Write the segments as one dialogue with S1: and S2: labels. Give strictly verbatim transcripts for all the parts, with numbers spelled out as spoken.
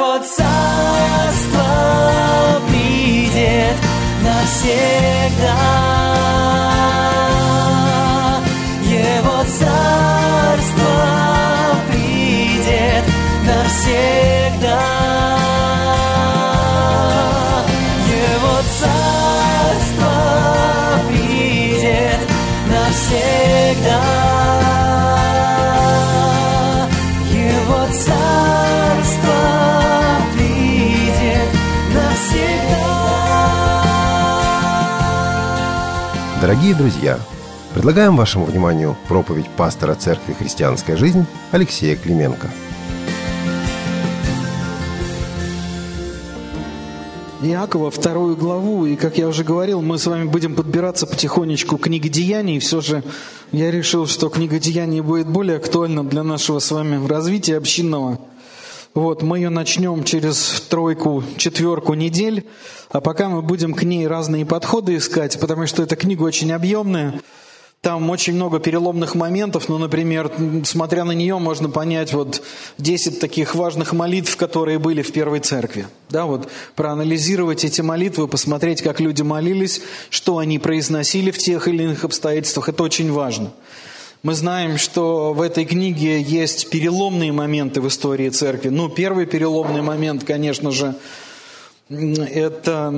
S1: Его царство придет навсегда. Его царство придет навсегда. Его царство придет навсегда. Его царство придет навсегда.
S2: Дорогие друзья, предлагаем вашему вниманию проповедь пастора Церкви «Христианская жизнь» Алексея Клименко.
S3: Иакова, вторую главу, и, как я уже говорил, мы с вами будем подбираться потихонечку к книге Деяний, и все же я решил, что книга Деяний будет более актуальна для нашего с вами развития общинного. Вот, мы ее начнем через тройку, четверку недель, а пока мы будем к ней разные подходы искать, потому что эта книга очень объемная. Там очень много переломных моментов, ну, например, смотря на нее, можно понять вот десять таких важных молитв, которые были в первой церкви. Да, вот проанализировать эти молитвы, посмотреть, как люди молились, что они произносили в тех или иных обстоятельствах, это очень важно. Мы знаем, что в этой книге есть переломные моменты в истории церкви. Ну, первый переломный момент, конечно же, это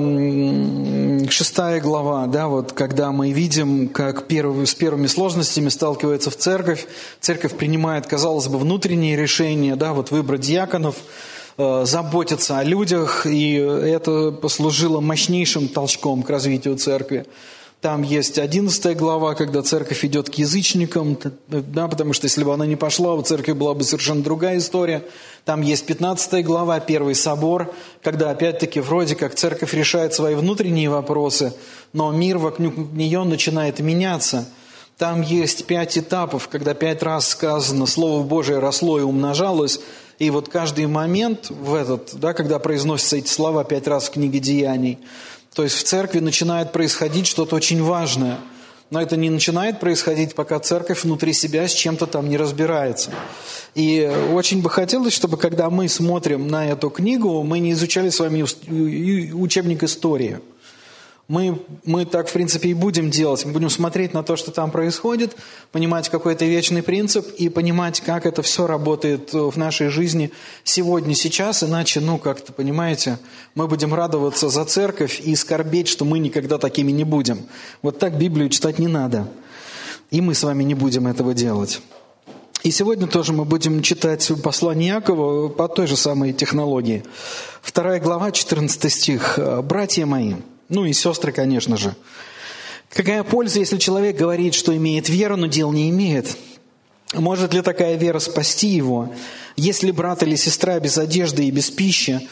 S3: шестая глава, да, вот когда мы видим, как первый, с первыми сложностями сталкивается в церковь. Церковь принимает, казалось бы, внутренние решения, да, вот выбрать диаконов, э, заботиться о людях, и это послужило мощнейшим толчком к развитию церкви. Там есть одиннадцатая глава, когда церковь идет к язычникам, да, потому что если бы она не пошла, у церкви была бы совершенно другая история. Там есть пятнадцатая глава, первый собор, когда опять-таки вроде как церковь решает свои внутренние вопросы, но мир вокруг нее начинает меняться. Там есть пять этапов, когда пять раз сказано «Слово Божие росло и умножалось», и вот каждый момент в этот, да, когда произносятся эти слова пять раз в книге Деяний, то есть в церкви начинает происходить что-то очень важное. Но это не начинает происходить, пока церковь внутри себя с чем-то там не разбирается. И очень бы хотелось, чтобы когда мы смотрим на эту книгу, мы не изучали с вами учебник истории. Мы, мы так, в принципе, и будем делать. Мы будем смотреть на то, что там происходит, понимать какой-то вечный принцип и понимать, как это все работает в нашей жизни сегодня, сейчас. Иначе, ну, как-то, понимаете, мы будем радоваться за церковь и скорбеть, что мы никогда такими не будем. Вот так Библию читать не надо. И мы с вами не будем этого делать. И сегодня тоже мы будем читать послание Иакова по той же самой технологии. Вторая глава, четырнадцатый стих. «Братья мои». Ну и сестры, конечно же. Какая польза, если человек говорит, что имеет веру, но дел не имеет? Может ли такая вера спасти его? Если брат или сестра без одежды и без пищи,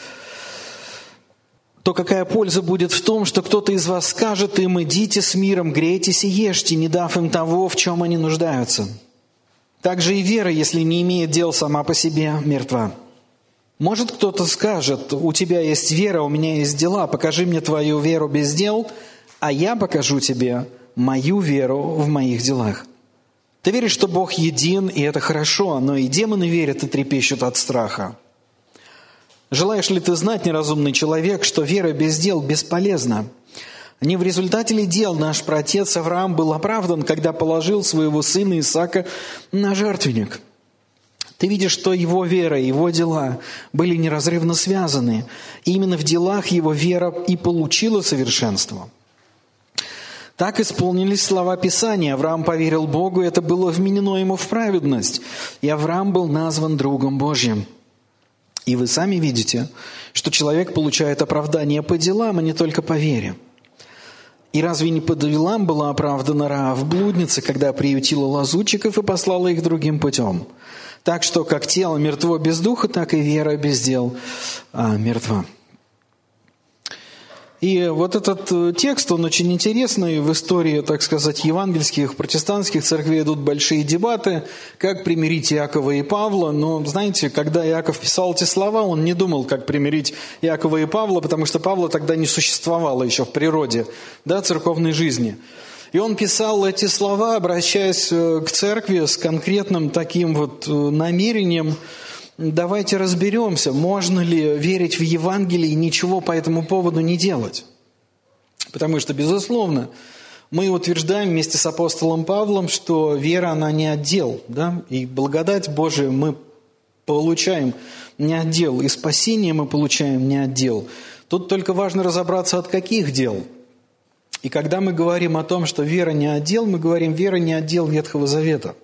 S3: то какая польза будет в том, что кто-то из вас скажет им: идите с миром, грейтесь и ешьте, не дав им того, в чем они нуждаются? Также и вера, если не имеет дел, сама по себе мертва. Может, кто-то скажет: у тебя есть вера, у меня есть дела, покажи мне твою веру без дел, а я покажу тебе мою веру в моих делах. Ты веришь, что Бог един, и это хорошо, но и демоны верят и трепещут от страха. Желаешь ли ты знать, неразумный человек, что вера без дел бесполезна? Не в результате ли дел наш праотец Авраам был оправдан, когда положил своего сына Исаака на жертвенник? Ты видишь, что его вера и его дела были неразрывно связаны. И именно в делах его вера и получила совершенство. Так исполнились слова Писания. Авраам поверил Богу, и это было вменено ему в праведность. И Авраам был назван другом Божьим. И вы сами видите, что человек получает оправдание по делам, а не только по вере. И разве не по делам была оправдана Раав, блудница, когда приютила лазутчиков и послала их другим путем? Так что как тело мертво без духа, так и вера без дел а, мертва. И вот этот текст, он очень интересный. В истории, так сказать, евангельских, протестантских церквей идут большие дебаты, как примирить Иакова и Павла. Но, знаете, когда Иаков писал эти слова, он не думал, как примирить Иакова и Павла, потому что Павла тогда не существовало еще в природе, да, церковной жизни. И он писал эти слова, обращаясь к церкви с конкретным таким вот намерением давайте разберемся, можно ли верить в Евангелие и ничего по этому поводу не делать. Потому что, безусловно, мы утверждаем вместе с апостолом Павлом, что вера, она не отдел, да? И благодать Божию мы получаем не отдел, и спасение мы получаем не отдел. Тут только важно разобраться, от каких дел. И когда мы говорим о том, что вера не отдел, мы говорим, вера не отдел Ветхого Завета.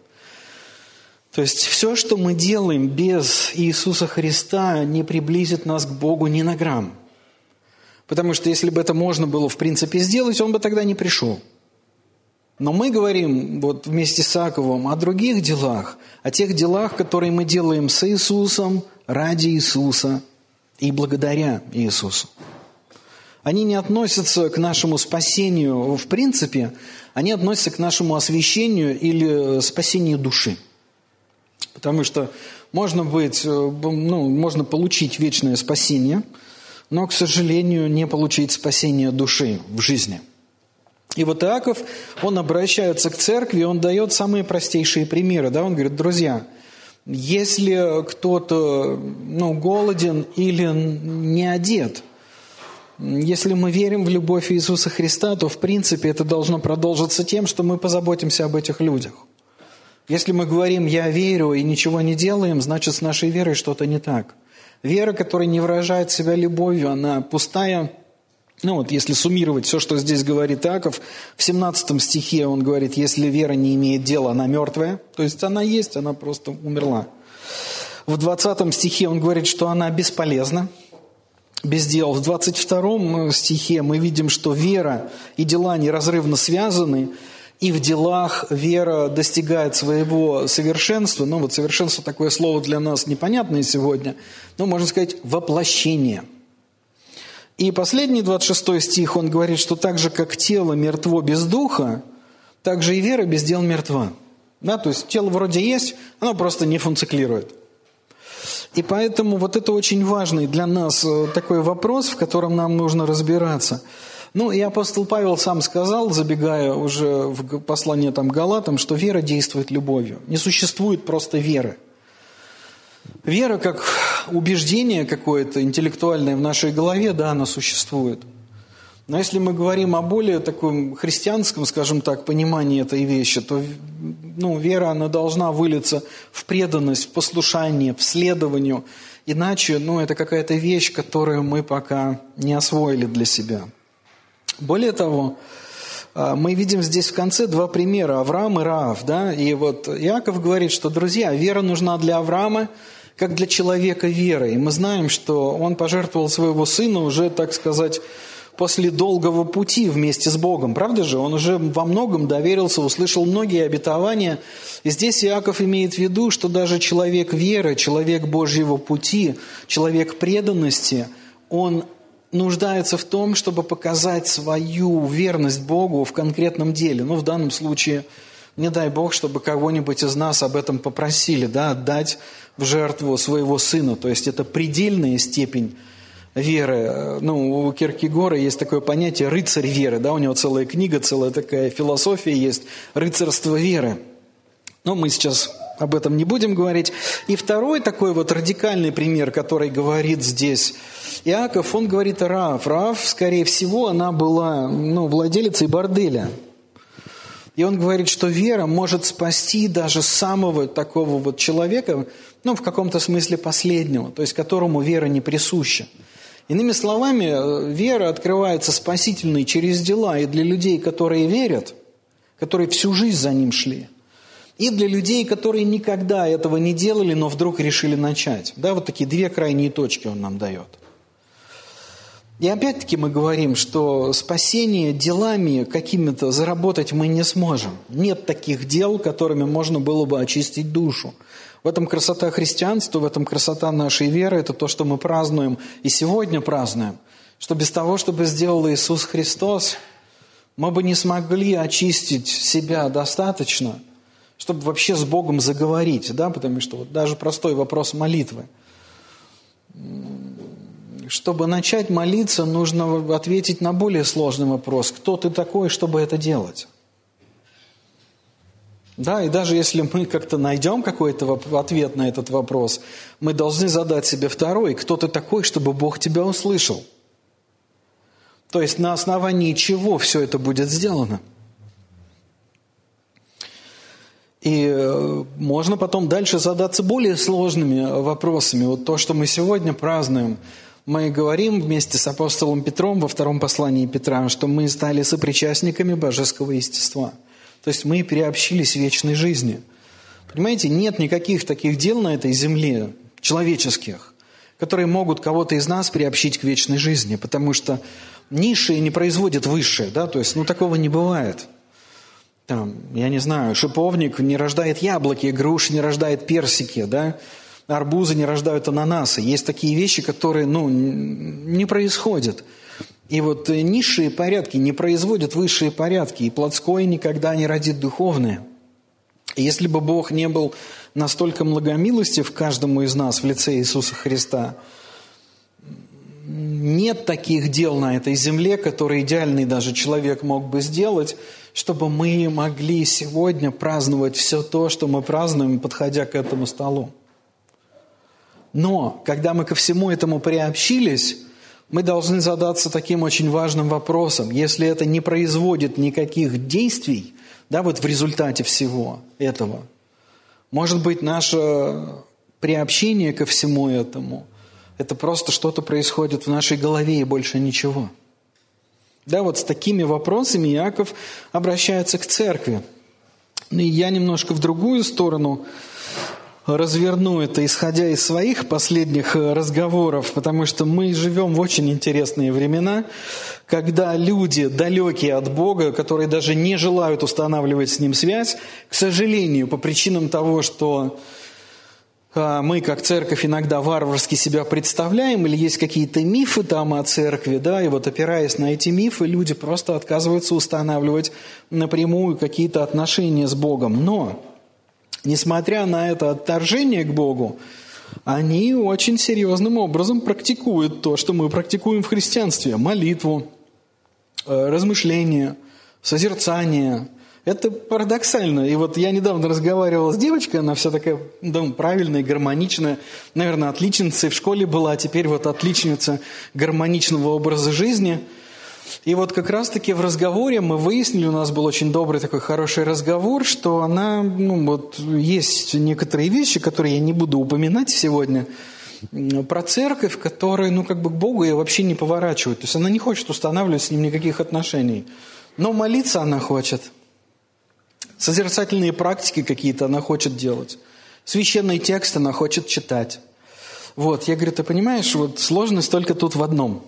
S3: То есть все, что мы делаем без Иисуса Христа, не приблизит нас к Богу ни на грамм. Потому что если бы это можно было в принципе сделать, Он бы тогда не пришел. Но мы говорим вот вместе с Иаковом о других делах, о тех делах, которые мы делаем с Иисусом, ради Иисуса и благодаря Иисусу. Они не относятся к нашему спасению в принципе, они относятся к нашему освящению или спасению души. Потому что можно быть, ну, можно получить вечное спасение, но, к сожалению, не получить спасение души в жизни. И вот Иаков, он обращается к церкви, он дает самые простейшие примеры. Да? Он говорит, друзья, если кто-то ну, голоден или не одет, если мы верим в любовь Иисуса Христа, то в принципе это должно продолжиться тем, что мы позаботимся об этих людях. Если мы говорим «я верю» и ничего не делаем, значит с нашей верой что-то не так. Вера, которая не выражает себя любовью, она пустая. Ну вот если суммировать все, что здесь говорит Иаков, в семнадцатом стихе он говорит, если вера не имеет дела, она мертвая. То есть она есть, она просто умерла. В двадцатом стихе он говорит, что она бесполезна, без дел. В двадцать втором стихе мы видим, что вера и дела неразрывно связаны, и в делах вера достигает своего совершенства. Ну вот совершенство такое слово для нас непонятное сегодня, но можно сказать воплощение. И последний двадцать шестой стих, он говорит, что так же, как тело мертво без духа, так же и вера без дел мертва. Да, то есть тело вроде есть, оно просто не функционирует. И поэтому вот это очень важный для нас такой вопрос, в котором нам нужно разбираться. Ну и апостол Павел сам сказал, забегая уже в послание там, к Галатам, что вера действует любовью. Не существует просто веры. Вера как убеждение какое-то интеллектуальное в нашей голове, да, она существует. Но если мы говорим о более таком христианском, скажем так, понимании этой вещи, то ну, вера, она должна вылиться в преданность, в послушание, в следованию. Иначе ну, это какая-то вещь, которую мы пока не освоили для себя. Более того, мы видим здесь в конце два примера, Авраам и Раав. Да? И вот Иаков говорит, что, друзья, вера нужна для Авраама, как для человека веры. И мы знаем, что он пожертвовал своего сына уже, так сказать, после долгого пути вместе с Богом. Правда же? Он уже во многом доверился, услышал многие обетования. И здесь Иаков имеет в виду, что даже человек веры, человек Божьего пути, человек преданности, он нуждается в том, чтобы показать свою верность Богу в конкретном деле. Ну, в данном случае, не дай Бог, чтобы кого-нибудь из нас об этом попросили, да, отдать в жертву своего сына. То есть это предельная степень веры. Ну, у Киркегора есть такое понятие «рыцарь веры», да, у него целая книга, целая такая философия есть «Рыцарство веры». Но мы сейчас об этом не будем говорить. И второй такой вот радикальный пример, который говорит здесь Иаков, он говорит о Раав. Раав, скорее всего, она была ну, владелицей борделя. И он говорит, что вера может спасти даже самого такого вот человека, ну, в каком-то смысле последнего, то есть которому вера не присуща. Иными словами, вера открывается спасительной через дела и для людей, которые верят, которые всю жизнь за ним шли, и для людей, которые никогда этого не делали, но вдруг решили начать. Да, вот такие две крайние точки он нам дает. И опять-таки мы говорим, что спасение делами какими-то заработать мы не сможем. Нет таких дел, которыми можно было бы очистить душу. В этом красота христианства, в этом красота нашей веры. Это то, что мы празднуем и сегодня празднуем. Что без того, чтобы сделал Иисус Христос, мы бы не смогли очистить себя достаточно, чтобы вообще с Богом заговорить. Да? Потому что вот даже простой вопрос молитвы. Чтобы начать молиться, нужно ответить на более сложный вопрос. Кто ты такой, чтобы это делать? Да, и даже если мы как-то найдем какой-то ответ на этот вопрос, мы должны задать себе второй: кто ты такой, чтобы Бог тебя услышал? То есть на основании чего все это будет сделано? И можно потом дальше задаться более сложными вопросами. Вот то, что мы сегодня празднуем, мы говорим вместе с апостолом Петром во втором послании Петра, что мы стали сопричастниками божеского естества. То есть мы приобщились в вечной жизни. Понимаете, нет никаких таких дел на этой земле, человеческих, которые могут кого-то из нас приобщить к вечной жизни, потому что низшие не производят высшее, да, то есть, ну, такого не бывает. Там, я не знаю, шиповник не рождает яблоки, груши не рождает персики, да, арбузы не рождают ананасы. Есть такие вещи, которые, ну, не происходят. И вот низшие порядки не производят высшие порядки, и плотское никогда не родит духовное. И если бы Бог не был настолько многомилостив каждому из нас в лице Иисуса Христа, нет таких дел на этой земле, которые идеальный даже человек мог бы сделать, чтобы мы могли сегодня праздновать все то, что мы празднуем, подходя к этому столу. Но, когда мы ко всему этому приобщились, мы должны задаться таким очень важным вопросом. Если это не производит никаких действий, да, вот в результате всего этого, может быть, наше приобщение ко всему этому – это просто что-то происходит в нашей голове и больше ничего. Да, вот с такими вопросами Иаков обращается к церкви. И я немножко в другую сторону разверну это, исходя из своих последних разговоров, потому что мы живем в очень интересные времена, когда люди, далекие от Бога, которые даже не желают устанавливать с Ним связь, к сожалению, по причинам того, что мы, как церковь, иногда варварски себя представляем, или есть какие-то мифы там о церкви, да, и вот опираясь на эти мифы, люди просто отказываются устанавливать напрямую какие-то отношения с Богом. Но, несмотря на это отторжение к Богу, они очень серьезным образом практикуют то, что мы практикуем в христианстве: молитву, размышление, созерцание. Это парадоксально. И вот я недавно разговаривал с девочкой, она вся такая, да, правильная, гармоничная, наверное, отличницей в школе была, а теперь вот отличница гармоничного образа жизни. И вот как раз-таки в разговоре мы выяснили, у нас был очень добрый такой хороший разговор, что она, ну вот есть некоторые вещи, которые я не буду упоминать сегодня, про церковь, которые, ну как бы к Богу ее вообще не поворачивают. То есть она не хочет устанавливать с Ним никаких отношений. Но молиться она хочет. Созерцательные практики какие-то она хочет делать. Священный текст она хочет читать. Вот, я говорю, ты понимаешь, вот сложность только тут в одном.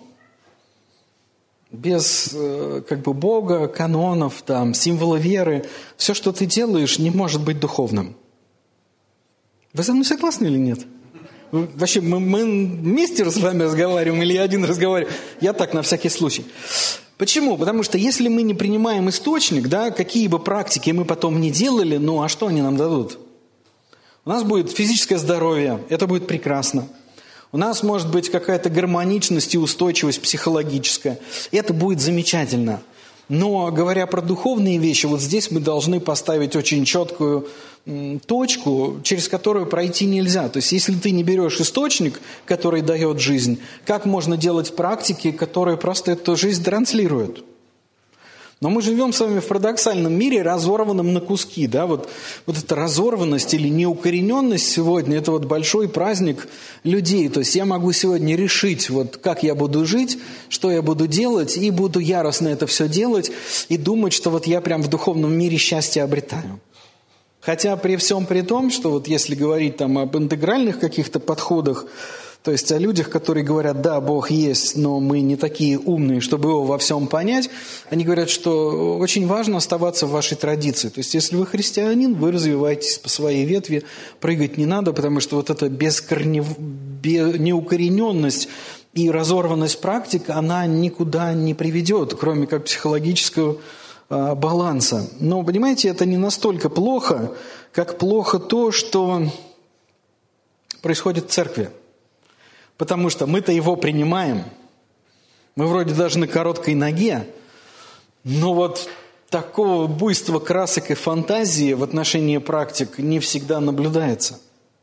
S3: Без э, как бы Бога, канонов, там, символа веры, все, что ты делаешь, не может быть духовным. Вы со мной согласны или нет? Вообще, мы, мы вместе с вами разговариваем или я один разговариваю? Я так, на всякий случай. Почему? Потому что если мы не принимаем источник, да, какие бы практики мы потом не делали, ну а что они нам дадут? У нас будет физическое здоровье, это будет прекрасно. У нас может быть какая-то гармоничность и устойчивость психологическая, это будет замечательно. Но говоря про духовные вещи, вот здесь мы должны поставить очень четкую м, точку, через которую пройти нельзя. То есть если ты не берешь источник, который дает жизнь, как можно делать практики, которые просто эту жизнь транслируют? Но мы живем с вами в парадоксальном мире, разорванном на куски. Да? Вот, вот эта разорванность или неукорененность сегодня – это вот большой праздник людей. То есть я могу сегодня решить, вот, как я буду жить, что я буду делать, и буду яростно это все делать, и думать, что вот я прям в духовном мире счастье обретаю. Хотя при всем при том, что вот если говорить там об интегральных каких-то подходах, то есть о людях, которые говорят, да, Бог есть, но мы не такие умные, чтобы его во всем понять, они говорят, что очень важно оставаться в вашей традиции. То есть если вы христианин, вы развиваетесь по своей ветви, прыгать не надо, потому что вот эта бескорнев... бе... неукорененность и разорванность практик, она никуда не приведет, кроме как психологического а, баланса. Но, понимаете, это не настолько плохо, как плохо то, что происходит в церкви. Потому что мы-то его принимаем. Мы вроде даже на короткой ноге. Но вот такого буйства красок и фантазии в отношении практик не всегда наблюдается.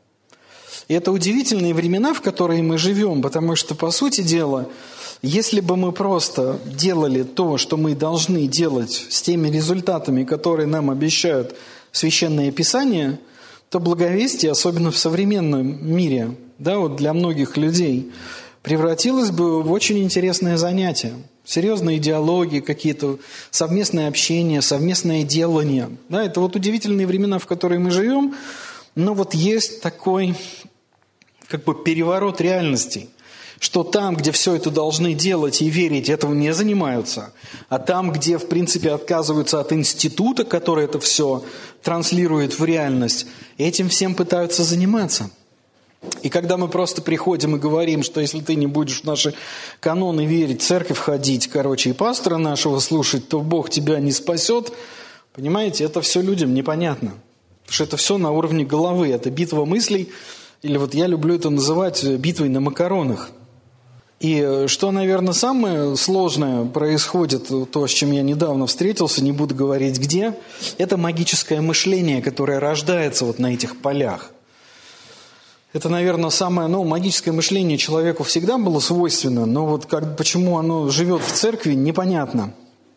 S3: И это удивительные времена, в которые мы живем, потому что, по сути дела, если бы мы просто делали то, что мы должны делать с теми результатами, которые нам обещают Священное Писание, то благовестие, особенно в современном мире, да, вот для многих людей, превратилось бы в очень интересное занятие. Серьезные диалоги, какие-то совместное общение, совместное делание. Да, это вот удивительные времена, в которые мы живем, но вот есть такой как бы переворот реальностей, что там, где все это должны делать и верить, этого не занимаются, а там, где, в принципе, отказываются от института, который это все транслирует в реальность, этим всем пытаются заниматься. И когда мы просто приходим и говорим, что если ты не будешь в наши каноны верить, в церковь ходить, короче, и пастора нашего слушать, то Бог тебя не спасет, понимаете, это все людям непонятно. Потому что это все на уровне головы, это битва мыслей, или вот я люблю это называть битвой на макаронах. И что, наверное, самое сложное происходит, то, с чем я недавно встретился, не буду говорить где, это магическое мышление, которое рождается вот на этих полях. Это, наверное, самое, ну, магическое мышление человеку всегда было свойственно, но вот как, почему оно живет в церкви, непонятно.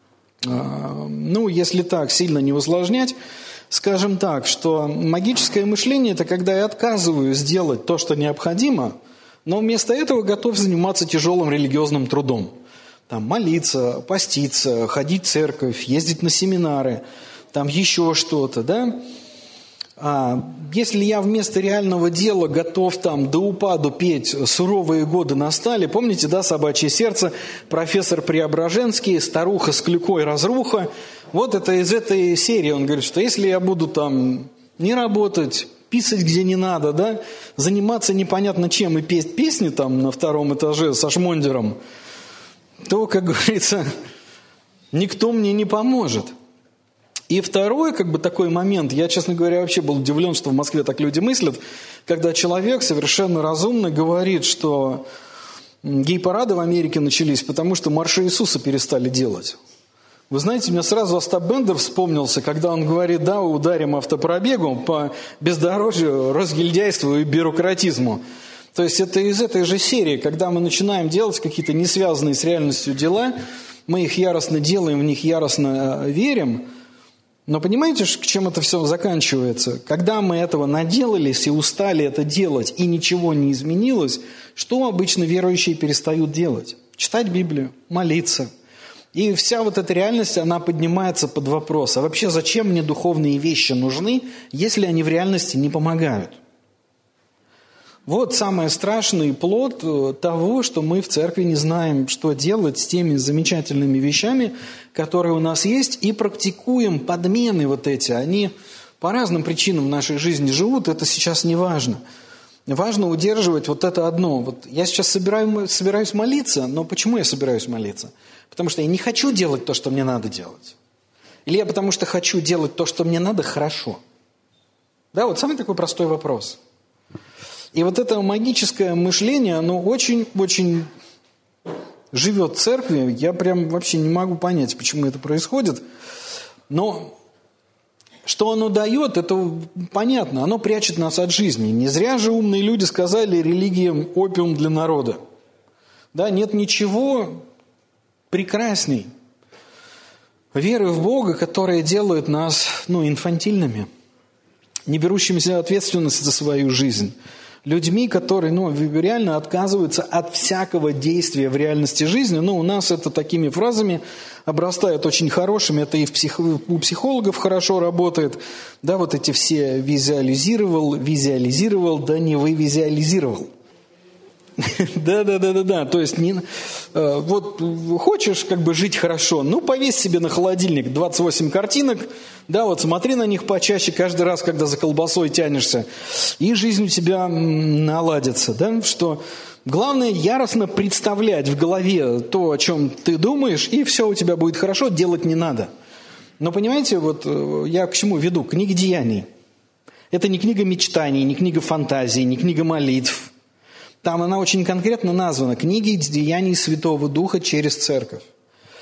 S3: Ну, если так сильно не усложнять, скажем так, что магическое мышление – это когда я отказываюсь сделать то, что необходимо, но вместо этого готов заниматься тяжелым религиозным трудом. Там, молиться, поститься, ходить в церковь, ездить на семинары, там еще что-то, да? А если я вместо реального дела готов там до упаду петь «Суровые годы настали», помните, да, «Собачье сердце», профессор Преображенский, «Старуха с клюкой разруха», вот это из этой серии. Он говорит, что если я буду там не работать, писать где не надо, да, заниматься непонятно чем и петь песни там на втором этаже со шмондером, то, как говорится, никто мне не поможет. И второй, как бы, такой момент, я, честно говоря, вообще был удивлен, что в Москве так люди мыслят, когда человек совершенно разумно говорит, что гей-парады в Америке начались, потому что марши Иисуса перестали делать. Вы знаете, мне сразу Остап Бендер вспомнился, когда он говорит, да, ударим автопробегом по бездорожью, разгильдяйству и бюрократизму. То есть это из этой же серии, когда мы начинаем делать какие-то несвязанные с реальностью дела, мы их яростно делаем, в них яростно верим. Но понимаете, к чем это все заканчивается? Когда мы этого наделались и устали это делать, и ничего не изменилось, что обычно верующие перестают делать? Читать Библию, молиться. И вся вот эта реальность, она поднимается под вопрос. А вообще, зачем мне духовные вещи нужны, если они в реальности не помогают? Вот самый страшный плод того, что мы в церкви не знаем, что делать с теми замечательными вещами, которые у нас есть, и практикуем подмены вот эти. Они по разным причинам в нашей жизни живут, это сейчас не важно. Важно удерживать вот это одно. Вот я сейчас собираю, собираюсь молиться, но почему я собираюсь молиться? Потому что я не хочу делать то, что мне надо делать. Или я потому что хочу делать то, что мне надо, хорошо. Да, вот самый такой простой вопрос. И вот это магическое мышление, оно очень-очень живет в церкви. Я прям вообще не могу понять, почему это происходит. Но что оно дает, это понятно. Оно прячет нас от жизни. Не зря же умные люди сказали, религия – опиум для народа. Да, нет ничего прекрасней веры в Бога, которая делает нас, ну, инфантильными, не берущимися ответственность за свою жизнь. Людьми, которые, ну, реально отказываются от всякого действия в реальности жизни. Ну, у нас это такими фразами обрастает очень хорошими. Это и в псих... у психологов хорошо работает. Да, вот эти все визуализировал, визуализировал, да не вывизуализировал. Да-да-да-да-да. То есть, не, вот хочешь как бы жить хорошо, ну, повесь себе на холодильник двадцать восемь картинок, да, вот смотри на них почаще каждый раз, когда за колбасой тянешься, и жизнь у тебя наладится, да, что главное яростно представлять в голове то, о чем ты думаешь, и все у тебя будет хорошо, делать не надо. Но понимаете, вот я к чему веду? Книга Деяний. Это не книга мечтаний, не книга фантазий, не книга молитв. Там она очень конкретно названа «Книги деяний Святого Духа через Церковь».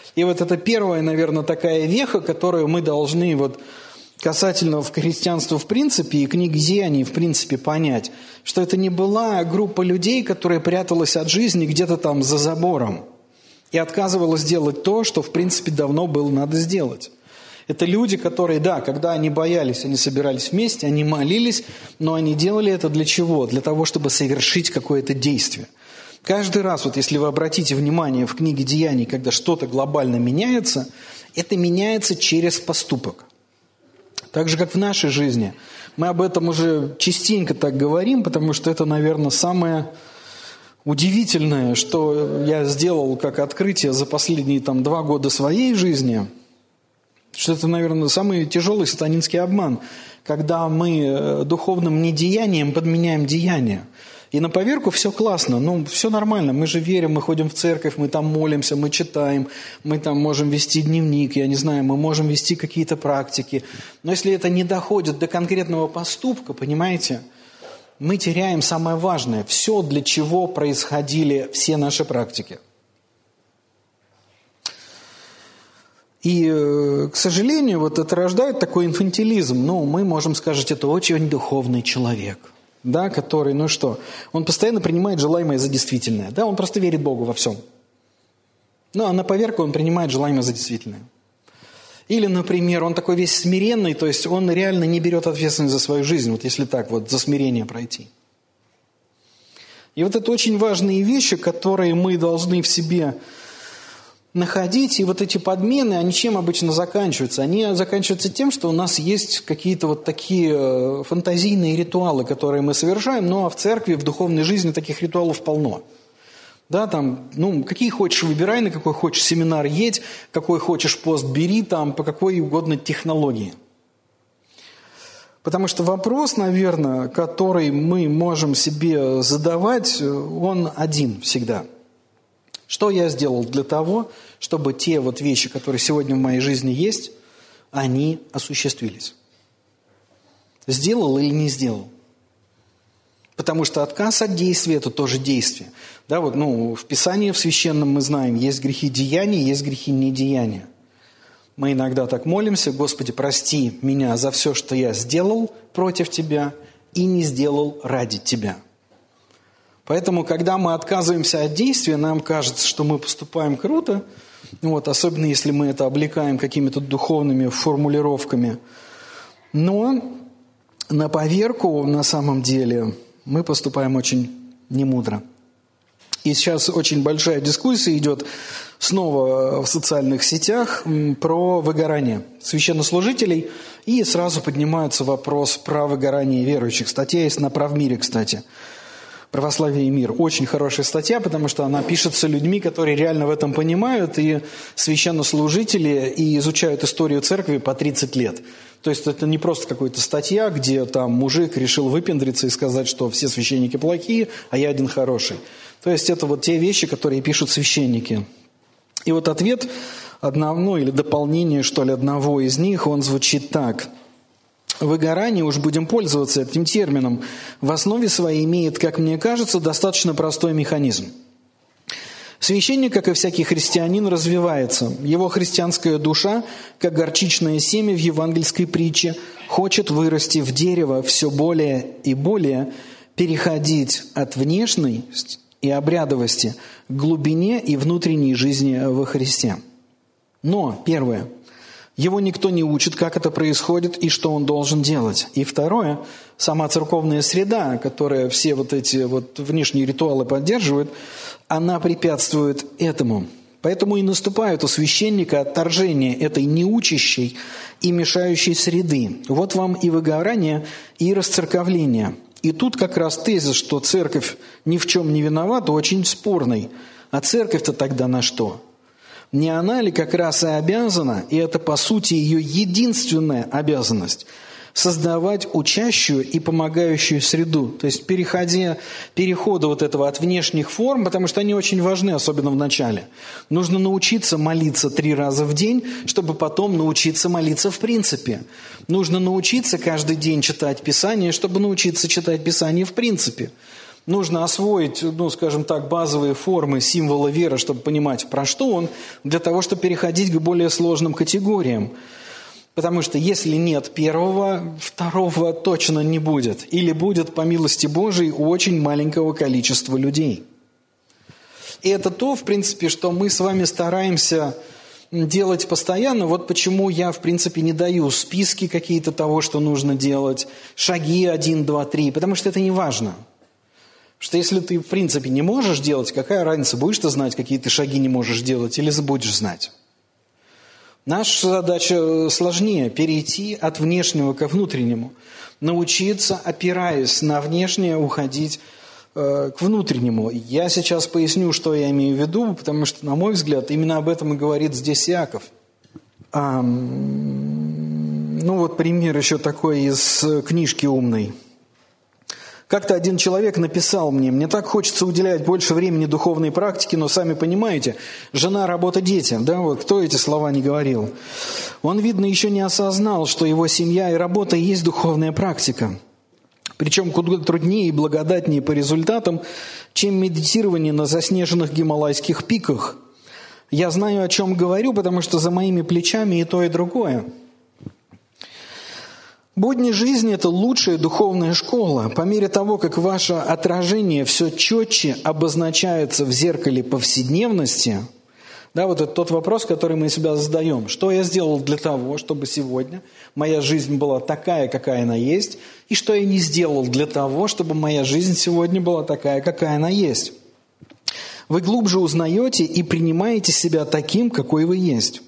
S3: И вот это первая, наверное, такая веха, которую мы должны вот касательно христианства в принципе и книг Деяний в принципе понять, что это не была группа людей, которая пряталась от жизни где-то там за забором и отказывалась делать то, что в принципе давно было надо сделать. Это люди, которые, да, когда они боялись, они собирались вместе, они молились, но они делали это для чего? Для того, чтобы совершить какое-то действие. Каждый раз, вот если вы обратите внимание в книге Деяний, когда что-то глобально меняется, это меняется через поступок. Так же, как в нашей жизни. Мы об этом уже частенько так говорим, потому что это, наверное, самое удивительное, что я сделал как открытие за последние там, два года своей жизни, что это, наверное, самый тяжелый сатанинский обман, когда мы духовным недеянием подменяем деяние. И на поверку все классно, ну, все нормально, мы же верим, мы ходим в церковь, мы там молимся, мы читаем, мы там можем вести дневник, я не знаю, мы можем вести какие-то практики. Но если это не доходит до конкретного поступка, понимаете, мы теряем самое важное, все, для чего происходили все наши практики. И, к сожалению, вот это рождает такой инфантилизм. Ну, мы можем сказать, это очень духовный человек. Да, который, ну что, он постоянно принимает желаемое за действительное. Да, он просто верит Богу во всем. Ну, а на поверку он принимает желаемое за действительное. Или, например, он такой весь смиренный, то есть он реально не берет ответственность за свою жизнь, вот если так вот, за смирение пройти. И вот это очень важные вещи, которые мы должны в себе находить, и вот эти подмены, они чем обычно заканчиваются? Они заканчиваются тем, что у нас есть какие-то вот такие фантазийные ритуалы, которые мы совершаем, ну а в церкви, в духовной жизни таких ритуалов полно. Да, там, ну, какие хочешь выбирай, на какой хочешь семинар едь, какой хочешь пост бери, там, по какой угодно технологии. Потому что вопрос, наверное, который мы можем себе задавать, он один всегда. Что я сделал для того, чтобы те вот вещи, которые сегодня в моей жизни есть, они осуществились? Сделал или не сделал? Потому что отказ от действия – это тоже действие. Да, вот, ну, в Писании, в Священном мы знаем, есть грехи деяния, есть грехи недеяния. Мы иногда так молимся: Господи, прости меня за все, что я сделал против Тебя и не сделал ради Тебя. Поэтому, когда мы отказываемся от действия, нам кажется, что мы поступаем круто, вот, особенно если мы это облекаем какими-то духовными формулировками. Но на поверку, на самом деле, мы поступаем очень немудро. И сейчас очень большая дискуссия идет снова в социальных сетях про выгорание священнослужителей, и сразу поднимается вопрос про выгорание верующих. Статья есть на Правмире, кстати. «Православие и мир». Очень хорошая статья, потому что она пишется людьми, которые реально в этом понимают, и священнослужители, и изучают историю церкви по тридцать лет. То есть это не просто какая-то статья, где там мужик решил выпендриться и сказать, что все священники плохие, а я один хороший. То есть это вот те вещи, которые пишут священники. И вот ответ одного, ну, или дополнение, что ли, одного из них, он звучит так. Выгорание, уж будем пользоваться этим термином, в основе своей имеет, как мне кажется, достаточно простой механизм. Священник, как и всякий христианин, развивается. Его христианская душа, как горчичное семя в евангельской притче, хочет вырасти в дерево все более и более, переходить от внешней и обрядовости к глубине и внутренней жизни во Христе. Но, первое, его никто не учит, как это происходит и что он должен делать. И второе, сама церковная среда, которая все вот эти вот внешние ритуалы поддерживает, она препятствует этому. Поэтому и наступает у священника отторжение этой неучащей и мешающей среды. Вот вам и выгорание, и расцерковление. И тут как раз тезис, что церковь ни в чем не виновата, очень спорный. А церковь-то тогда на что? Не она ли как раз и обязана, и это по сути ее единственная обязанность, создавать учащую и помогающую среду, то есть переходя, перехода вот этого от внешних форм, потому что они очень важны, особенно в начале. Нужно научиться молиться три раза в день, чтобы потом научиться молиться в принципе. Нужно научиться каждый день читать Писание, чтобы научиться читать Писание в принципе. нужно освоить, ну, скажем так, базовые формы символа веры, чтобы понимать, про что он, для того, чтобы переходить к более сложным категориям. Потому что если нет первого, второго точно не будет. Или будет, по милости Божией, у очень маленького количества людей. И это то, в принципе, что мы с вами стараемся делать постоянно. Вот почему я, в принципе, не даю списки какие-то того, что нужно делать, шаги один, два, три, потому что это не важно. Что если ты, в принципе, не можешь делать, какая разница, будешь ты знать, какие ты шаги не можешь делать, или забудешь знать. Наша задача сложнее – перейти от внешнего ко внутреннему. Научиться, опираясь на внешнее, уходить э, к внутреннему. Я сейчас поясню, что я имею в виду, потому что, на мой взгляд, именно об этом и говорит здесь Иаков. А, ну вот пример еще такой из книжки умной. Как-то один человек написал мне: «Мне так хочется уделять больше времени духовной практике, но сами понимаете, жена, работа, дети». Да, вот кто эти слова не говорил? Он, видно, еще не осознал, что его семья и работа и есть духовная практика. Причем куда труднее и благодатнее по результатам, чем медитирование на заснеженных гималайских пиках. Я знаю, о чем говорю, потому что за моими плечами и то, и другое. Будни жизни – это лучшая духовная школа. По мере того, как ваше отражение все четче обозначается в зеркале повседневности, да, вот это тот вопрос, который мы себя задаем. Что я сделал для того, чтобы сегодня моя жизнь была такая, какая она есть, и что я не сделал для того, чтобы моя жизнь сегодня была такая, какая она есть. Вы глубже узнаете и принимаете себя таким, какой вы есть.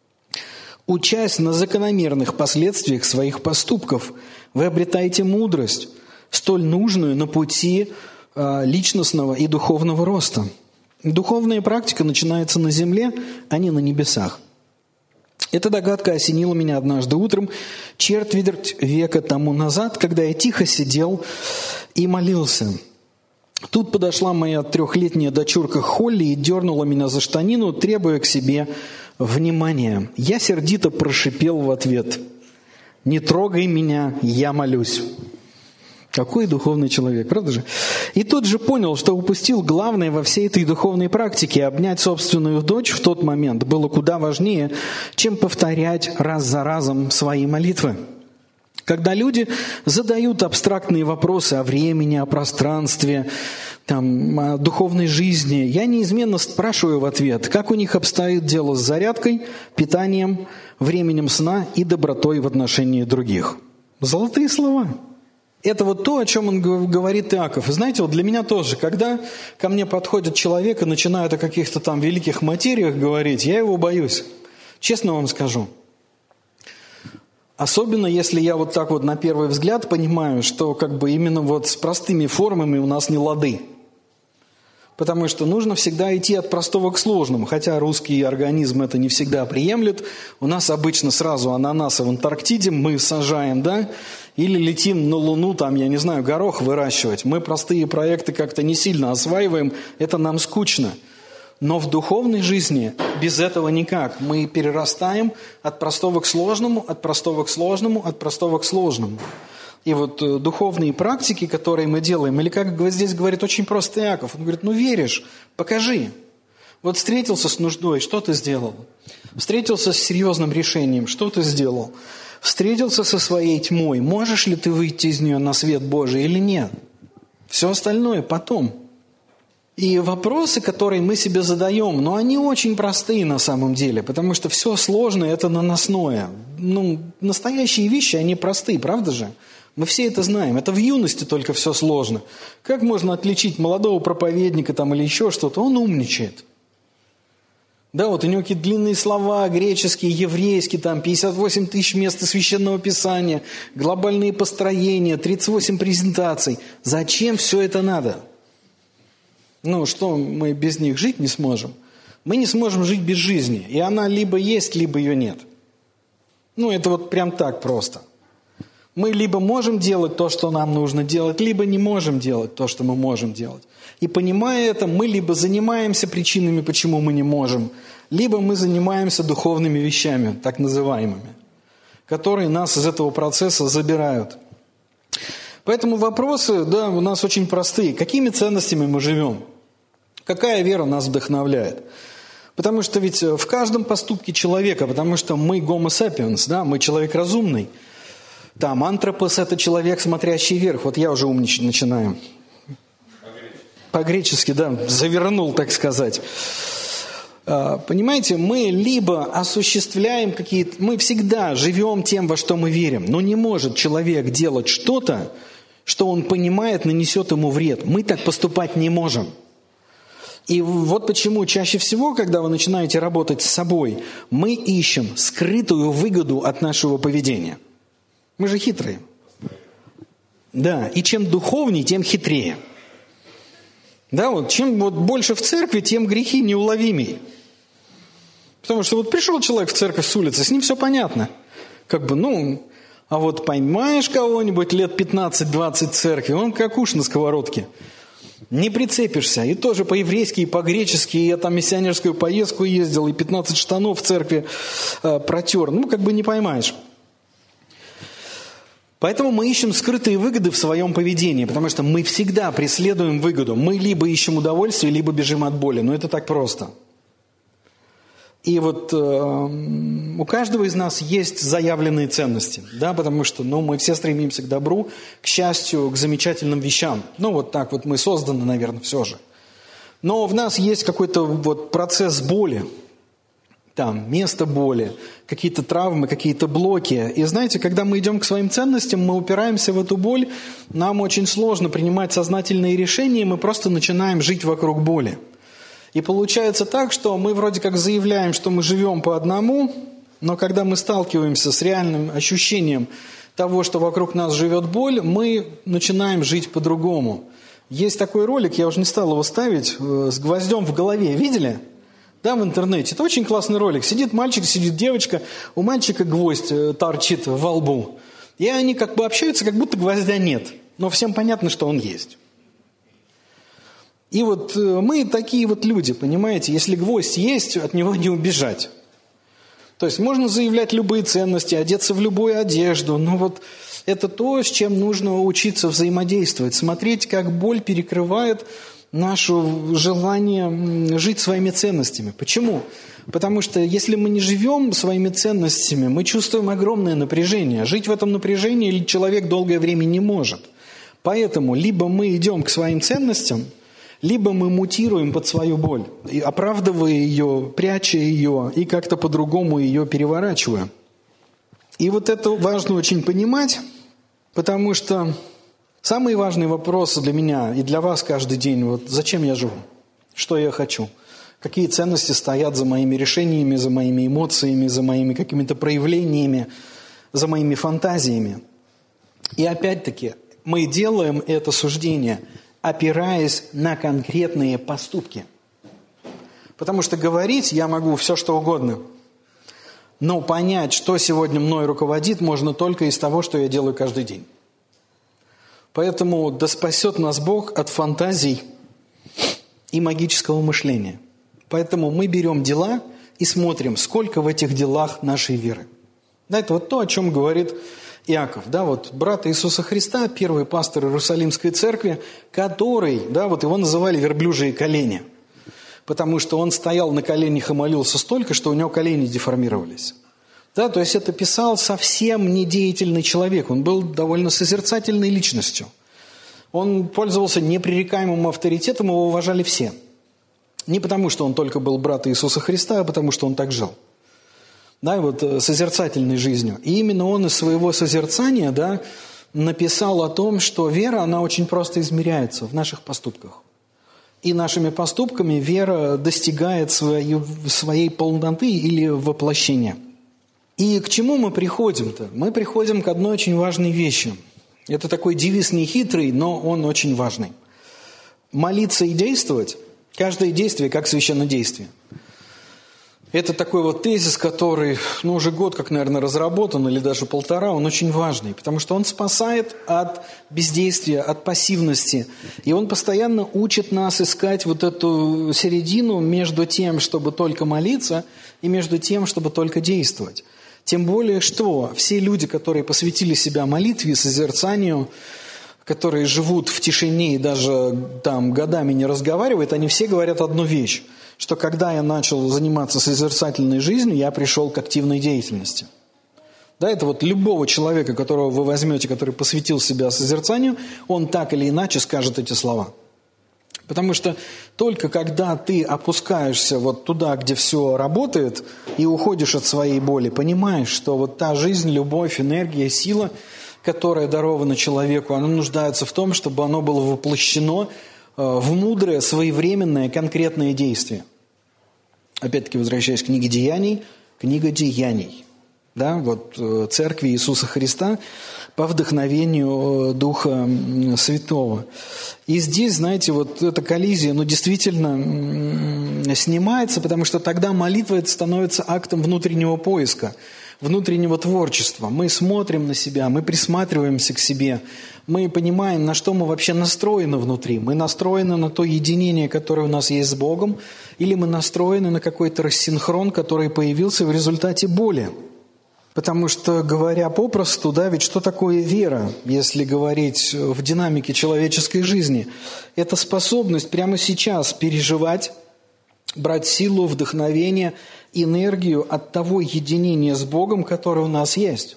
S3: Учась на закономерных последствиях своих поступков, вы обретаете мудрость, столь нужную на пути э, личностного и духовного роста. Духовная практика начинается на земле, а не на небесах. Эта догадка осенила меня однажды утром, четверть века тому назад, когда я тихо сидел и молился. Тут подошла моя трехлетняя дочурка Холли и дернула меня за штанину, требуя к себе внимания. Я сердито прошипел в ответ: «Не трогай меня, я молюсь». Какой духовный человек, правда же? И тут же понял, что упустил главное во всей этой духовной практике. Обнять собственную дочь в тот момент было куда важнее, чем повторять раз за разом свои молитвы. Когда люди задают абстрактные вопросы о времени, о пространстве, там, о духовной жизни, я неизменно спрашиваю в ответ, как у них обстоит дело с зарядкой, питанием, временем сна и добротой в отношении других. Золотые слова. Это вот то, о чем он говорит Иаков. И знаете, вот для меня тоже, когда ко мне подходит человек и начинает о каких-то там великих материях говорить, я его боюсь. Честно вам скажу. Особенно, если я вот так вот на первый взгляд понимаю, что как бы именно вот с простыми формами у нас не лады. Потому что нужно всегда идти от простого к сложному. Хотя русский организм это не всегда приемлет. У нас обычно сразу ананасы в Антарктиде мы сажаем, да? Или летим на Луну, там, я не знаю, горох выращивать. Мы простые проекты как-то не сильно осваиваем. Это нам скучно. Но в духовной жизни без этого никак. Мы перерастаем от простого к сложному, от простого к сложному, от простого к сложному. И вот э, духовные практики, которые мы делаем, или как здесь говорит очень просто Иаков, он говорит, ну веришь, покажи. Вот встретился с нуждой, что ты сделал? Встретился с серьезным решением, что ты сделал? Встретился со своей тьмой, можешь ли ты выйти из нее на свет Божий или нет? Все остальное потом. И вопросы, которые мы себе задаем, но они очень простые на самом деле, потому что все сложное – это наносное. Ну, настоящие вещи, они простые, правда же? Мы все это знаем. Это в юности только все сложно. Как можно отличить молодого проповедника там, или еще что-то? Он умничает. Да, вот у него какие-то длинные слова, греческие, еврейские, там пятьдесят восемь тысяч мест Священного Писания, глобальные построения, тридцать восемь презентаций. Зачем все это надо? Ну, что, мы без них жить не сможем? Мы не сможем жить без жизни. И она либо есть, либо ее нет. Ну, это вот прям так просто. Мы либо можем делать то, что нам нужно делать, либо не можем делать то, что мы можем делать. И понимая это, мы либо занимаемся причинами, почему мы не можем, либо мы занимаемся духовными вещами, так называемыми, которые нас из этого процесса забирают. Поэтому вопросы, да, у нас очень простые. Какими ценностями мы живем? Какая вера нас вдохновляет? Потому что ведь в каждом поступке человека, потому что мы Homo sapiens, да, мы человек разумный. Там антропос – это человек, смотрящий вверх. Вот я уже умничать начинаю. По-гречески, да, завернул, так сказать. Понимаете, мы либо осуществляем какие-то... Мы всегда живем тем, во что мы верим. Но не может человек делать что-то, что он понимает, нанесет ему вред. Мы так поступать не можем. И вот почему чаще всего, когда вы начинаете работать с собой, мы ищем скрытую выгоду от нашего поведения. Мы же хитрые. Да, и чем духовнее, тем хитрее. Да, вот чем вот больше в церкви, тем грехи неуловимей. Потому что вот пришел человек в церковь с улицы, с ним все понятно. Как бы, ну, а вот поймаешь кого-нибудь лет пятнадцать-двадцать в церкви, он как уж на сковородке. Не прицепишься. И тоже по-еврейски, и по-гречески. И я там миссионерскую поездку ездил, и пятнадцать штанов в церкви э, протер. Ну, как бы не поймаешь. Поэтому мы ищем скрытые выгоды в своем поведении, потому что мы всегда преследуем выгоду. Мы либо ищем удовольствие, либо бежим от боли. Но это так просто. И вот э, у каждого из нас есть заявленные ценности, да, потому что ну, мы все стремимся к добру, к счастью, к замечательным вещам. Ну, вот так вот мы созданы, наверное, все же. Но в нас есть какой-то вот процесс боли, там, место боли, какие-то травмы, какие-то блоки. И знаете, когда мы идем к своим ценностям, мы упираемся в эту боль, нам очень сложно принимать сознательные решения, мы просто начинаем жить вокруг боли. И получается так, что мы вроде как заявляем, что мы живем по одному, но когда мы сталкиваемся с реальным ощущением того, что вокруг нас живет боль, мы начинаем жить по-другому. Есть такой ролик, я уже не стал его ставить, с гвоздем в голове. Видели? Да, в интернете. Это очень классный ролик. Сидит мальчик, сидит девочка, у мальчика гвоздь торчит во лбу. И они как бы общаются, как будто гвоздя нет. Но всем понятно, что он есть. И вот мы такие вот люди, понимаете, если гвоздь есть, от него не убежать. То есть можно заявлять любые ценности, одеться в любую одежду, но вот это то, с чем нужно учиться взаимодействовать, смотреть, как боль перекрывает наше желание жить своими ценностями. Почему? Потому что если мы не живем своими ценностями, мы чувствуем огромное напряжение. Жить в этом напряжении человек долгое время не может. Поэтому либо мы идем к своим ценностям, либо мы мутируем под свою боль, оправдывая ее, пряча ее и как-то по-другому ее переворачивая. И вот это важно очень понимать, потому что самые важные вопросы для меня и для вас каждый день, вот зачем я живу, что я хочу, какие ценности стоят за моими решениями, за моими эмоциями, за моими какими-то проявлениями, за моими фантазиями. И опять-таки мы делаем это суждение, опираясь на конкретные поступки. Потому что говорить я могу все, что угодно. Но понять, что сегодня мной руководит, можно только из того, что я делаю каждый день. Поэтому да спасет нас Бог от фантазий и магического мышления. Поэтому мы берем дела и смотрим, сколько в этих делах нашей веры. Да, это вот то, о чем говорит Иаков, да, вот брат Иисуса Христа, первый пастор Иерусалимской церкви, который, да, вот его называли верблюжьи колени, потому что он стоял на коленях и молился столько, что у него колени деформировались. Да, то есть это писал совсем недеятельный человек, он был довольно созерцательной личностью. Он пользовался непререкаемым авторитетом, его уважали все. Не потому, что он только был брат Иисуса Христа, а потому, что он так жил. Да, вот созерцательной жизнью. И именно он из своего созерцания, да, написал о том, что вера, она очень просто измеряется в наших поступках. И нашими поступками вера достигает своей, своей полноты или воплощения. И к чему мы приходим-то? Мы приходим к одной очень важной вещи. Это такой девиз нехитрый, но он очень важный. Молиться и действовать, каждое действие как священнодействие. Это такой вот тезис, который, ну, уже год как, наверное, разработан, или даже полтора, он очень важный, потому что он спасает от бездействия, от пассивности. И он постоянно учит нас искать вот эту середину между тем, чтобы только молиться, и между тем, чтобы только действовать. Тем более, что все люди, которые посвятили себя молитве и созерцанию, которые живут в тишине и даже там годами не разговаривают, они все говорят одну вещь, что когда я начал заниматься созерцательной жизнью, я пришел к активной деятельности. Да, это вот любого человека, которого вы возьмете, который посвятил себя созерцанию, он так или иначе скажет эти слова. Потому что только когда ты опускаешься вот туда, где все работает, и уходишь от своей боли, понимаешь, что вот та жизнь, любовь, энергия, сила, которая дарована человеку, она нуждается в том, чтобы оно было воплощено в мудрое, своевременное, конкретное действие. Опять-таки, возвращаясь к книге Деяний, книга Деяний. Да, вот Церкви Иисуса Христа по вдохновению Духа Святого. И здесь, знаете, вот эта коллизия, ну, действительно снимается, потому что тогда молитва это становится актом внутреннего поиска, внутреннего творчества. Мы смотрим на себя, мы присматриваемся к себе, мы понимаем, на что мы вообще настроены внутри. Мы настроены на то единение, которое у нас есть с Богом, или мы настроены на какой-то рассинхрон, который появился в результате боли. Потому что, говоря попросту, да, ведь что такое вера, если говорить в динамике человеческой жизни? Это способность прямо сейчас переживать, брать силу, вдохновение, энергию от того единения с Богом, которое у нас есть.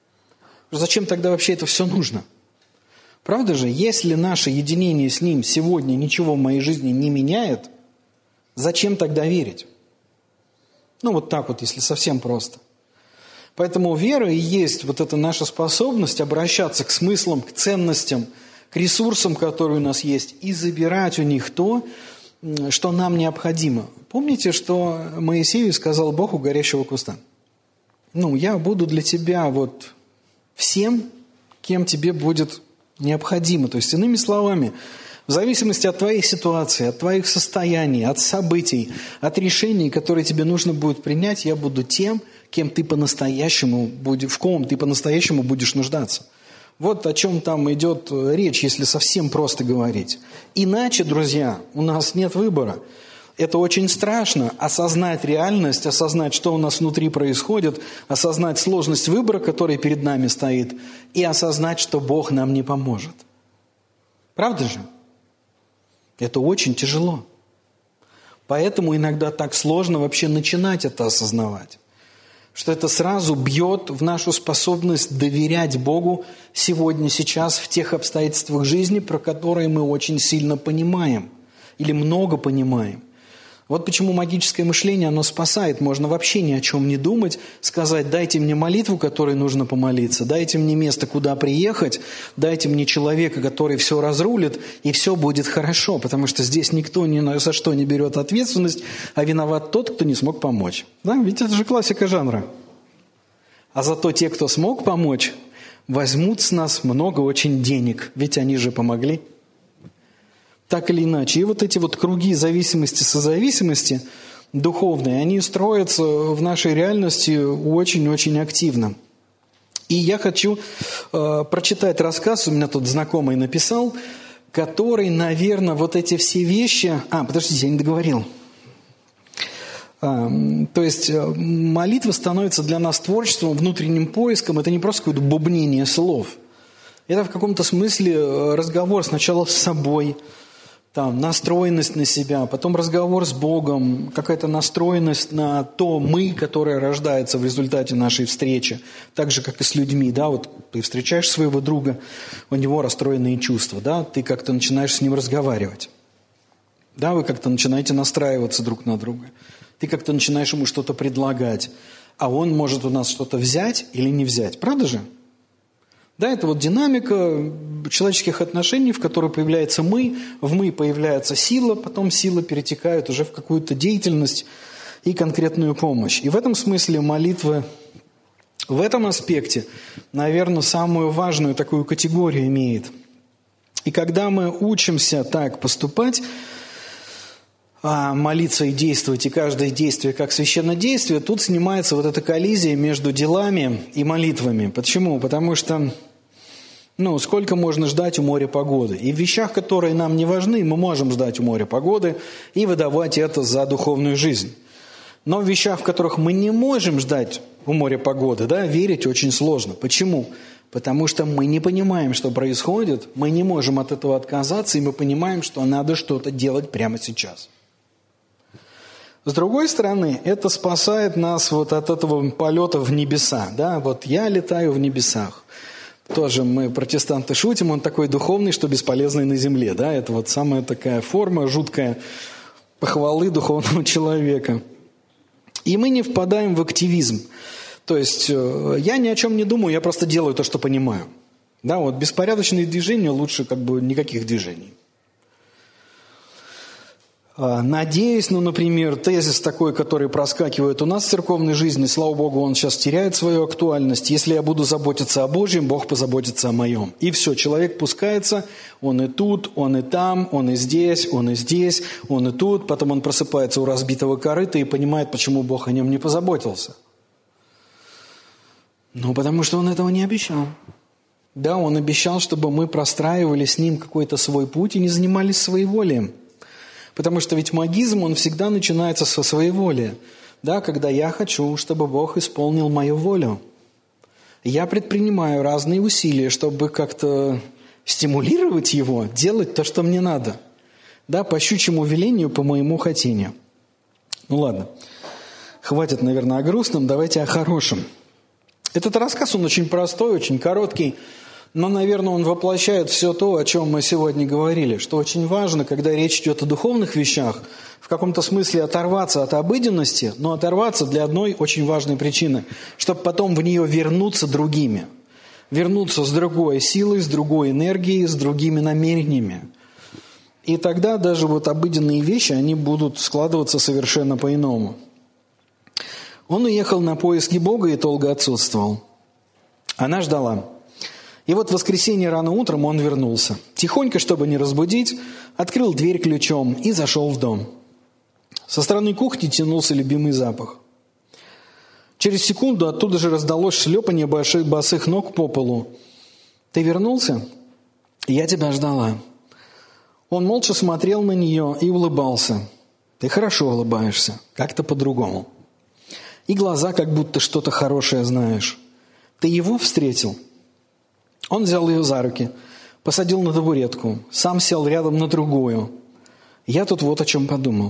S3: Зачем тогда вообще это все нужно? Правда же, если наше единение с Ним сегодня ничего в моей жизни не меняет, зачем тогда верить? Ну вот так вот, если совсем просто. Поэтому вера и есть вот эта наша способность обращаться к смыслам, к ценностям, к ресурсам, которые у нас есть, и забирать у них то, что нам необходимо. Помните, что Моисею сказал Бог у горящего куста? Ну, я буду для тебя вот всем, кем тебе будет необходимо. То есть, иными словами, в зависимости от твоей ситуации, от твоих состояний, от событий, от решений, которые тебе нужно будет принять, я буду тем, кем ты по-настоящему будешь, в ком ты по-настоящему будешь нуждаться. Вот о чем там идет речь, если совсем просто говорить. Иначе, друзья, у нас нет выбора. Это очень страшно, осознать реальность, осознать, что у нас внутри происходит, осознать сложность выбора, который перед нами стоит, и осознать, что Бог нам не поможет. Правда же? Это очень тяжело. Поэтому иногда так сложно вообще начинать это осознавать. Что это сразу бьет в нашу способность доверять Богу сегодня, сейчас, в тех обстоятельствах жизни, про которые мы очень сильно понимаем или много понимаем. Вот почему магическое мышление, оно спасает. Можно вообще ни о чем не думать, сказать: дайте мне молитву, которой нужно помолиться, дайте мне место, куда приехать, дайте мне человека, который все разрулит, и все будет хорошо, потому что здесь никто ни за что не берет ответственность, а виноват тот, кто не смог помочь. Да? Ведь это же классика жанра. А зато те, кто смог помочь, возьмут с нас много очень денег, ведь они же помогли. Так или иначе. И вот эти вот круги зависимости, созависимости духовные, они строятся в нашей реальности очень-очень активно. И я хочу э, прочитать рассказ, у меня тут знакомый написал, который, наверное, вот эти все вещи... А, подождите, я не договорил. А, то есть молитва становится для нас творчеством, внутренним поиском. Это не просто какое-то бубнение слов. Это в каком-то смысле разговор сначала с собой, там, настроенность на себя, потом разговор с Богом, какая-то настроенность на то «мы», которое рождается в результате нашей встречи, так же, как и с людьми. Да? Вот ты встречаешь своего друга, у него расстроенные чувства, да? Ты как-то начинаешь с ним разговаривать. Да? Вы как-то начинаете настраиваться друг на друга. Ты как-то начинаешь ему что-то предлагать, а он может у нас что-то взять или не взять. Правда же? Да, это вот динамика человеческих отношений, в которой появляется «мы», в «мы» появляется сила, потом сила перетекает уже в какую-то деятельность и конкретную помощь. И в этом смысле молитва в этом аспекте, наверное, самую важную такую категорию имеет. И когда мы учимся так поступать, молиться и действовать, и каждое действие как священное действие, тут снимается вот эта коллизия между делами и молитвами. Почему? Потому что, ну, сколько можно ждать у моря погоды? И в вещах, которые нам не важны, мы можем ждать у моря погоды и выдавать это за духовную жизнь. Но в вещах, в которых мы не можем ждать у моря погоды, да, верить очень сложно. Почему? Потому что мы не понимаем, что происходит, мы не можем от этого отказаться, и мы понимаем, что надо что-то делать прямо сейчас. С другой стороны, это спасает нас вот от этого полета в небеса. Да? Вот я летаю в небесах. Тоже мы, протестанты, шутим, он такой духовный, что бесполезный на земле. Да? Это вот самая такая форма жуткая похвалы духовного человека. И мы не впадаем в активизм. То есть я ни о чем не думаю, я просто делаю то, что понимаю. Да, вот беспорядочные движения лучше как бы никаких движений. Надеюсь, ну, например, тезис такой, который проскакивает у нас в церковной жизни, слава Богу, он сейчас теряет свою актуальность. Если я буду заботиться о Божьем, Бог позаботится о моем. И все, человек пускается, он и тут, он и там, он и здесь, он и здесь, он и тут. Потом он просыпается у разбитого корыта и понимает, почему Бог о нем не позаботился. Ну, потому что он этого не обещал. Да, он обещал, чтобы мы простраивали с ним какой-то свой путь и не занимались своеволием. Потому что ведь магизм, он всегда начинается со своеволия. Да, когда я хочу, чтобы Бог исполнил мою волю. Я предпринимаю разные усилия, чтобы как-то стимулировать его, делать то, что мне надо. Да, по щучьему велению, по моему хотению. Ну ладно, хватит, наверное, о грустном, давайте о хорошем. Этот рассказ, он очень простой, очень короткий, но, наверное, он воплощает все то, о чем мы сегодня говорили, что очень важно, когда речь идет о духовных вещах, в каком-то смысле оторваться от обыденности, но оторваться для одной очень важной причины, чтобы потом в нее вернуться другими, вернуться с другой силой, с другой энергией, с другими намерениями. И тогда даже вот обыденные вещи, они будут складываться совершенно по-иному. Он уехал на поиски Бога и долго отсутствовал. Она ждала. И вот в воскресенье рано утром он вернулся. Тихонько, чтобы не разбудить, открыл дверь ключом и зашел в дом. Со стороны кухни тянулся любимый запах. Через секунду оттуда же раздалось шлепанье больших босых ног по полу. «Ты вернулся? Я тебя ждала». Он молча смотрел на нее и улыбался. «Ты хорошо улыбаешься, как-то по-другому. И глаза, как будто что-то хорошее знаешь. Ты его встретил?» Он взял ее за руки, посадил на табуретку, сам сел рядом на другую. Я тут вот о чем подумал.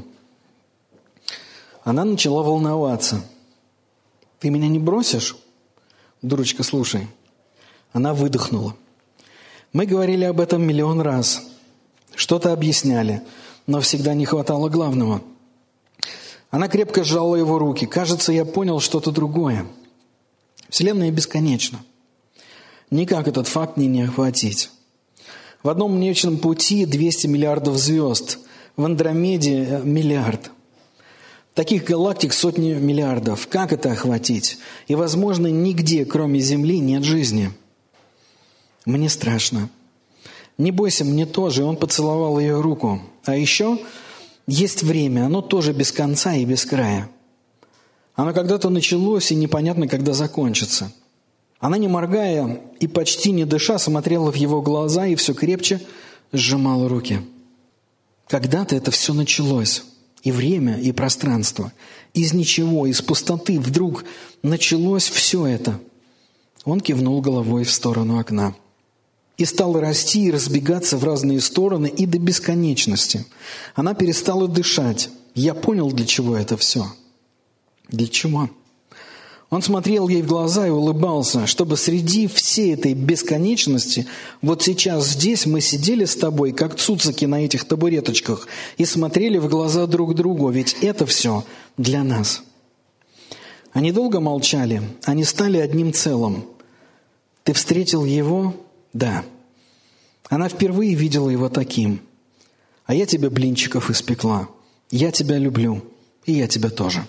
S3: Она начала волноваться. «Ты меня не бросишь?» «Дурочка, слушай». Она выдохнула. «Мы говорили об этом миллион раз. Что-то объясняли, но всегда не хватало главного». Она крепко сжала его руки. «Кажется, я понял что-то другое. Вселенная бесконечна. Никак этот факт мне не охватить. В одном Млечном Пути двести миллиардов звезд, в Андромеде миллиард. Таких галактик сотни миллиардов. Как это охватить? И, возможно, нигде, кроме Земли, нет жизни. Мне страшно. Не бойся, мне тоже». И он поцеловал ее руку. «А еще есть время, оно тоже без конца и без края. Оно когда-то началось, и непонятно, когда закончится». Она, не моргая и почти не дыша, смотрела в его глаза и все крепче сжимала руки. Когда-то это все началось. И время, и пространство. Из ничего, из пустоты вдруг началось все это. Он кивнул головой в сторону окна. И стал расти и разбегаться в разные стороны и до бесконечности. Она перестала дышать. Я понял, для чего это все. Для чего? Он смотрел ей в глаза и улыбался, чтобы среди всей этой бесконечности, вот сейчас здесь мы сидели с тобой, как цуцики на этих табуреточках, и смотрели в глаза друг другу, ведь это все для нас. Они долго молчали, они стали одним целым. «Ты встретил его?» «Да». Она впервые видела его таким. «А я тебе блинчиков испекла. Я тебя люблю, и я тебя тоже».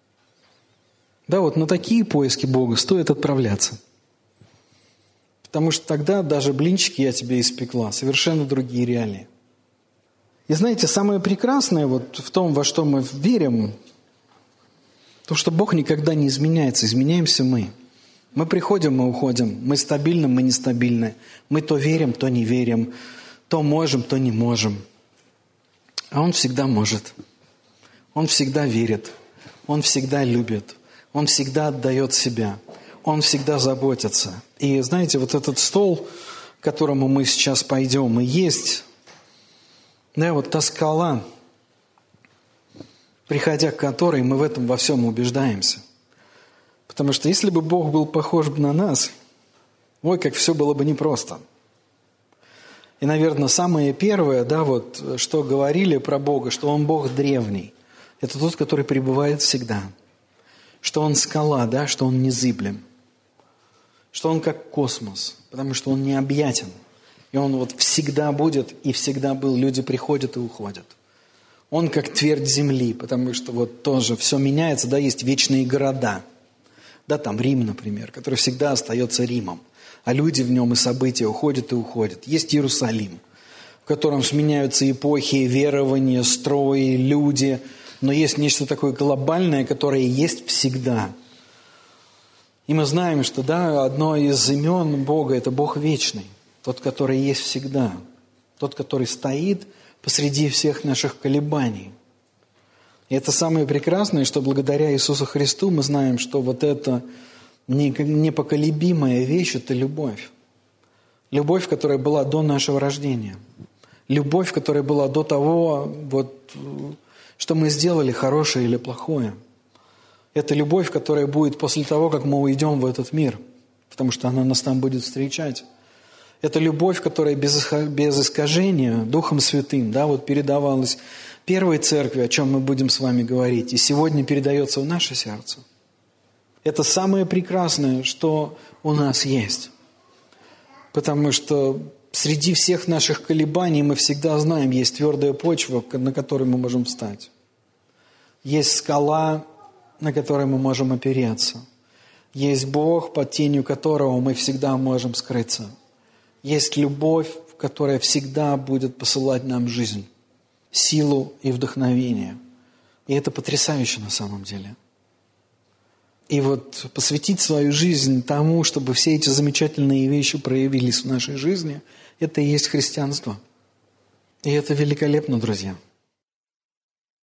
S3: Да, вот на такие поиски Бога стоит отправляться. Потому что тогда даже блинчики я тебе испекла. Совершенно другие реалии. И знаете, самое прекрасное вот в том, во что мы верим, то, что Бог никогда не изменяется. Изменяемся мы. Мы приходим, мы уходим. Мы стабильны, мы нестабильны. Мы то верим, то не верим. То можем, то не можем. А Он всегда может. Он всегда верит. Он всегда любит. Он всегда отдает себя. Он всегда заботится. И знаете, вот этот стол, к которому мы сейчас пойдем, и есть, да, вот та скала, приходя к которой мы в этом во всем убеждаемся. Потому что если бы Бог был похож на нас, ой, как все было бы непросто. И, наверное, самое первое, да, вот, что говорили про Бога, что Он Бог древний. Это тот, который пребывает всегда. Что Он скала, да, что Он незыблем. Что Он как космос, потому что Он необъятен. И Он вот всегда будет и всегда был. Люди приходят и уходят. Он как твердь земли, потому что вот тоже все меняется, да, есть вечные города. Да, там Рим, например, который всегда остается Римом. А люди в нем и события уходят и уходят. Есть Иерусалим, в котором сменяются эпохи, верования, строи, люди. Но есть нечто такое глобальное, которое есть всегда. И мы знаем, что да, одно из имен Бога – это Бог вечный. Тот, который есть всегда. Тот, который стоит посреди всех наших колебаний. И это самое прекрасное, что благодаря Иисусу Христу мы знаем, что вот это непоколебимая вещь – это любовь. Любовь, которая была до нашего рождения. Любовь, которая была до того, вот, что мы сделали, хорошее или плохое. Это любовь, которая будет после того, как мы уйдем в этот мир, потому что она нас там будет встречать. Это любовь, которая без, без искажения Духом Святым, да, вот передавалась первой церкви, о чем мы будем с вами говорить, и сегодня передается в наше сердце. Это самое прекрасное, что у нас есть. Потому что среди всех наших колебаний мы всегда знаем, есть твердая почва, на которой мы можем встать. Есть скала, на которой мы можем опереться. Есть Бог, под тенью которого мы всегда можем скрыться. Есть любовь, которая всегда будет посылать нам жизнь, силу и вдохновение. И это потрясающе на самом деле. И вот посвятить свою жизнь тому, чтобы все эти замечательные вещи проявились в нашей жизни, это и есть христианство. И это великолепно, друзья.